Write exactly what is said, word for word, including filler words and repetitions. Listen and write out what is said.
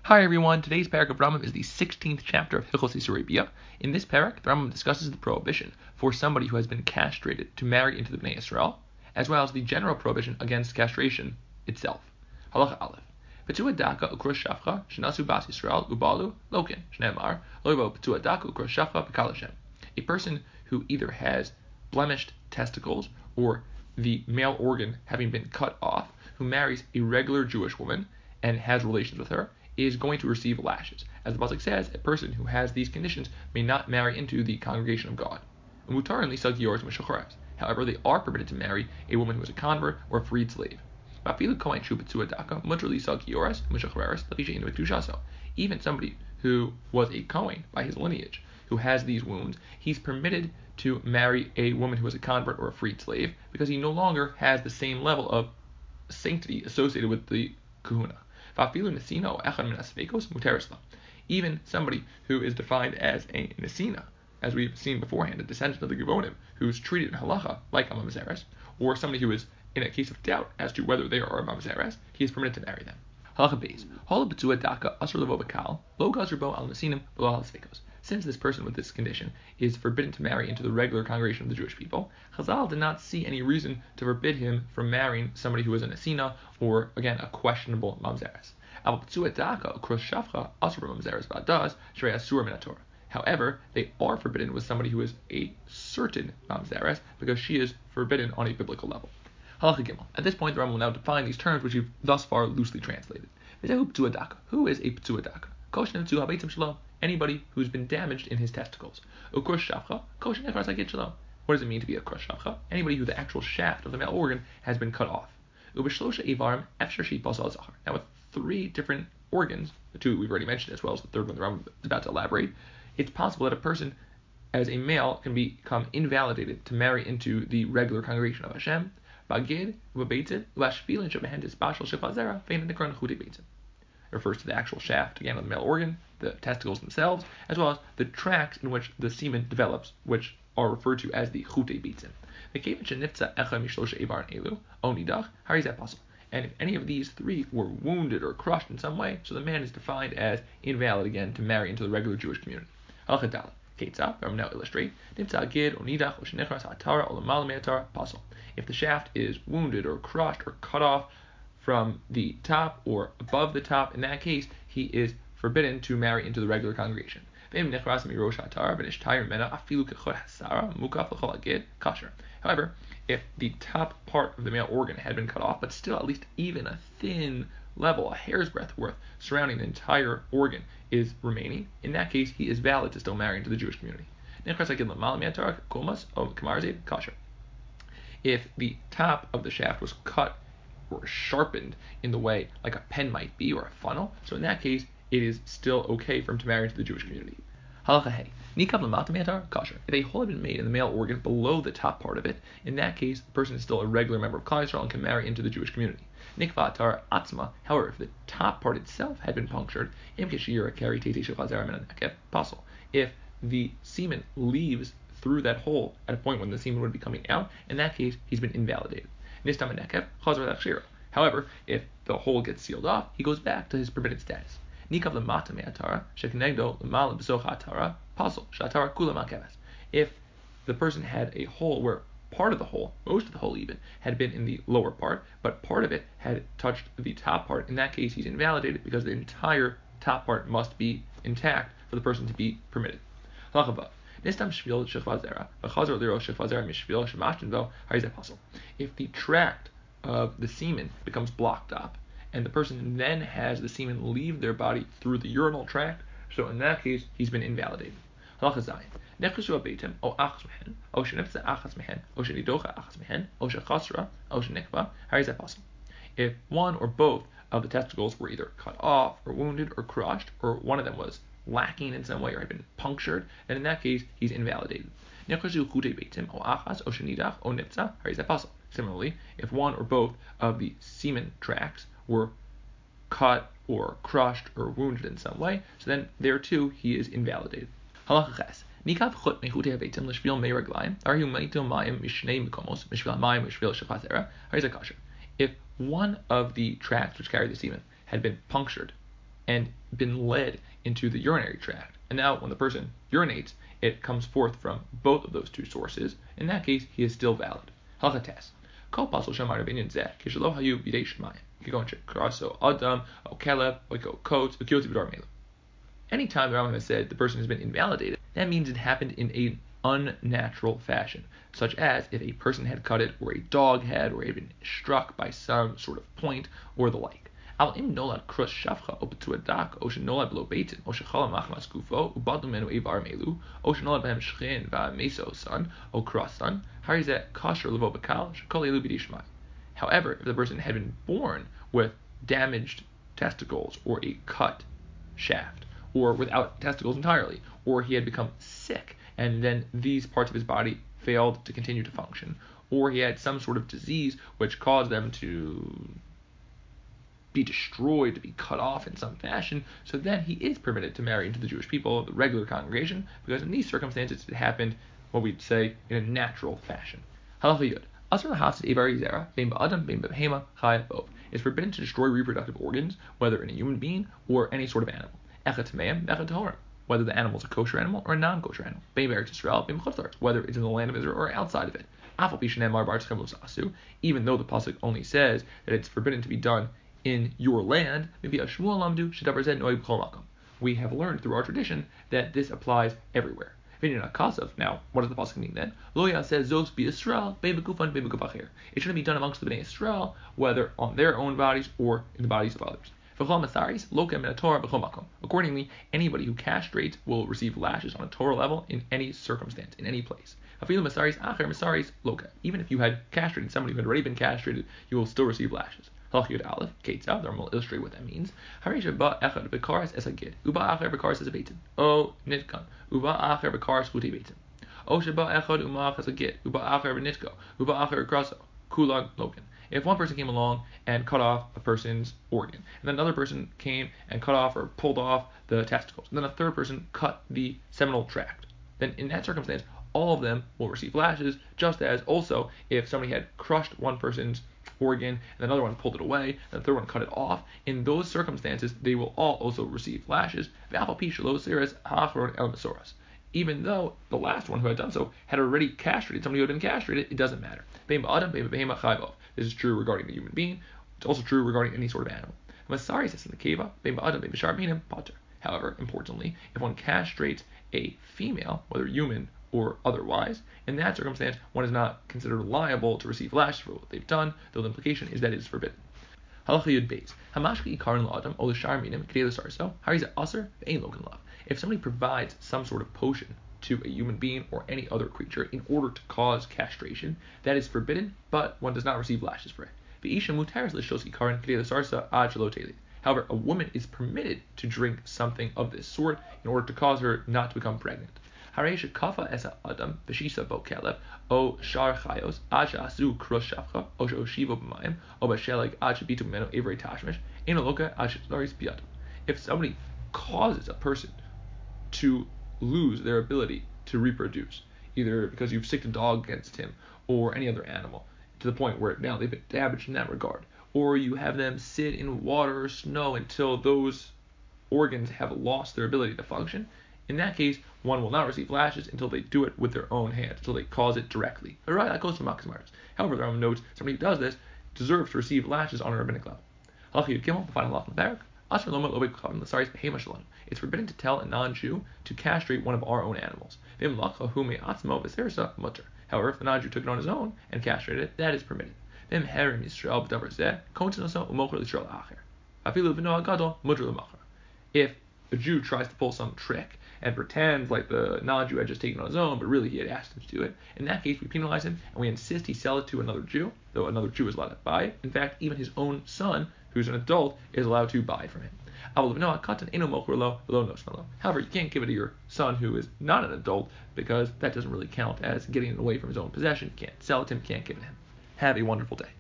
Hi everyone, today's parak of Rambam is the sixteenth chapter of Hilchos Isur Bia. In this parak, the Rambam discusses the prohibition for somebody who has been castrated to marry into the Bnei Yisrael, as well as the general prohibition against castration itself. Halacha Aleph. Petua daka ukros shafcha shenasu bas Yisrael ubalu lokin shneimar loivo petua daka ukros shafcha b'kal Hashem. A person who either has blemished testicles or the male organ having been cut off, who marries a regular Jewish woman and has relations with her, is going to receive lashes. As the pasuk says, a person who has these conditions may not marry into the congregation of God. However, they are permitted to marry a woman who is a convert or a freed slave. Even somebody who was a Kohen by his lineage, who has these wounds, he's permitted to marry a woman who is a convert or a freed slave because he no longer has the same level of sanctity associated with the kahuna. Even somebody who is defined as a nesina, as we've seen beforehand, a descendant of the Gevonim, who's treated in halacha like a mamzeres, or somebody who is in a case of doubt as to whether they are a mamzeres, he is permitted to marry them. Halacha beis. Hala betua daka asur levo bekal, lo gazerbo al nesinim, lo al svekos. Since this person with this condition is forbidden to marry into the regular congregation of the Jewish people, Chazal did not see any reason to forbid him from marrying somebody who is a nesina or, again, a questionable mamzeres. However, they are forbidden with somebody who is a certain mamzeres because she is forbidden on a biblical level. Halacha Gimel. At this point, the Rambam will now define these terms which we've thus far loosely translated. Who is a p'tua daka? Anybody who's been damaged in his testicles. What does it mean to be a krush shafcha? Anybody who the actual shaft of the male organ has been cut off. Now with three different organs, the two we've already mentioned as well as the third one the Rambam is about to elaborate, it's possible that a person as a male can become invalidated to marry into the regular congregation of Hashem. It refers to the actual shaft, again, of the male organ, the testicles themselves, as well as the tracts in which the semen develops, which are referred to as the chutei beitzim. And if any of these three were wounded or crushed in some way, so the man is defined as invalid again to marry into the regular Jewish community. I'm now illustrate. If the shaft is wounded or crushed or cut off from the top or above the top, in that case, he is forbidden to marry into the regular congregation. However, if the top part of the male organ had been cut off, but still at least even a thin level, a hair's breadth worth surrounding the entire organ is remaining, in that case, he is valid to still marry into the Jewish community. If the top of the shaft was cut or sharpened in the way like a pen might be or a funnel, so in that case, it is still okay for him to marry into the Jewish community. Halacha hey. If a hole had been made in the male organ below the top part of it, in that case, the person is still a regular member of Klal Yisrael and can marry into the Jewish community. However, if the top part itself had been punctured, if the semen leaves through that hole at a point when the semen would be coming out, in that case, he's been invalidated. However, if the hole gets sealed off, he goes back to his permitted status. If the person had a hole where part of the hole, most of the hole even, had been in the lower part, but part of it had touched the top part, in that case he's invalidated because the entire top part must be intact for the person to be permitted. If the tract of the semen becomes blocked up, and the person then has the semen leave their body through the urinal tract, so in that case, he's been invalidated. If one or both of the testicles were either cut off or wounded or crushed, or one of them was lacking in some way or had been punctured, then in that case, he's invalidated. Similarly, if one or both of the semen tracts were cut or crushed or wounded in some way, so then there too he is invalidated. If one of the tracts which carry the semen had been punctured and been led into the urinary tract. And now when the person urinates, it comes forth from both of those two sources. In that case, he is still valid. Halacha tes. Kol pasol shamar b'inyan zeh kishelo hayu b'dei shmayim. You can go and check kraso adam o keleb o kotes o kioti b'dar melu. Anytime the Rambam has said the person has been invalidated, that means it happened in an unnatural fashion, such as if a person had cut it, or a dog had, or had been struck by some sort of point, or the like. Al im nolad krus shavcha o betuadak o shenolad below beitin o shechala machmas gufo ubadu menu evar melu o shenolad behem shchin va'meso son o krasan harizet kasher levo bekal shekol elu b'dishmai. However, if the person had been born with damaged testicles or a cut shaft, or without testicles entirely, or he had become sick and then these parts of his body failed to continue to function, or he had some sort of disease which caused them to be destroyed, to be cut off in some fashion, so then he is permitted to marry into the Jewish people, the regular congregation, because in these circumstances it happened, what we'd say, in a natural fashion. Halacha Yud. Asr lahafsid ivar yizera, bein ba'adam, bein b'behema, chai bov. It's forbidden to destroy reproductive organs, whether in a human being or any sort of animal. Echet tameim, echet tahorim. Whether the animal is a kosher animal or a non-kosher animal. Bein b'eretz Yisrael, bein b'chutz la'aretz. Whether it's in the land of Israel or outside of it. Afal pi shenemar b'artechem lo ta'asu. Even though the pasuk only says that it's forbidden to be done in your land, maybe a Shmuel lamdu shedavar zeh noeg b'chol makom. We have learned through our tradition that this applies everywhere. Now, what does the pasuk mean then? Loya says zos b'Yisrael be'begufan be'begufacher. It shouldn't be done amongst the Bnei Yisrael, whether on their own bodies or in the bodies of others. Accordingly, anybody who castrates will receive lashes on a Torah level in any circumstance, in any place. Even if you had castrated somebody who had already been castrated, you will still receive lashes. Halachiyud Aleph, Ketzah, the will illustrate what that means. Harisha ba echad bekaras es hagid, uba acher bekaras es a beitin. O nitkan, uba acher bekaras chutei beitin. O sheba echad umach es hagid, uba acher benitko, uba acher kraso, kulag loken. If one person came along and cut off a person's organ, and then another person came and cut off or pulled off the testicles, and then a third person cut the seminal tract, then in that circumstance, all of them will receive lashes, just as also if somebody had crushed one person's organ and another one pulled it away and the third one cut it off, in those circumstances they will all also receive lashes, even though the last one who had done so had already castrated somebody who had been castrated. It doesn't matter. This is true regarding the human being. It's also true regarding any sort of animal. However, importantly, if one castrates a female, whether human or otherwise, in that circumstance, one is not considered liable to receive lashes for what they've done, though the implication is that it is forbidden. If somebody provides some sort of potion to a human being or any other creature in order to cause castration, that is forbidden, but one does not receive lashes for it. However, a woman is permitted to drink something of this sort in order to cause her not to become pregnant. If somebody causes a person to lose their ability to reproduce, either because you've sicked a dog against him or any other animal, to the point where now they've been damaged in that regard, or you have them sit in water or snow until those organs have lost their ability to function, in that case, one will not receive lashes until they do it with their own hands, until they cause it directly. However, the Rambam notes somebody who does this deserves to receive lashes on a rabbinic level. The final law from the parak. It's forbidden to tell a non-Jew to castrate one of our own animals. However, if the non-Jew took it on his own and castrated it, that is permitted. If a Jew tries to pull some trick and pretends like the non-Jew had just taken it on his own, but really he had asked him to do it, in that case we penalize him and we insist he sell it to another Jew, though another Jew is allowed to buy it. In fact, even his own son, who's an adult, is allowed to buy it from him. However, you can't give it to your son who is not an adult, because that doesn't really count as getting it away from his own possession. You can't sell it to him, you can't give it to him. Have a wonderful day.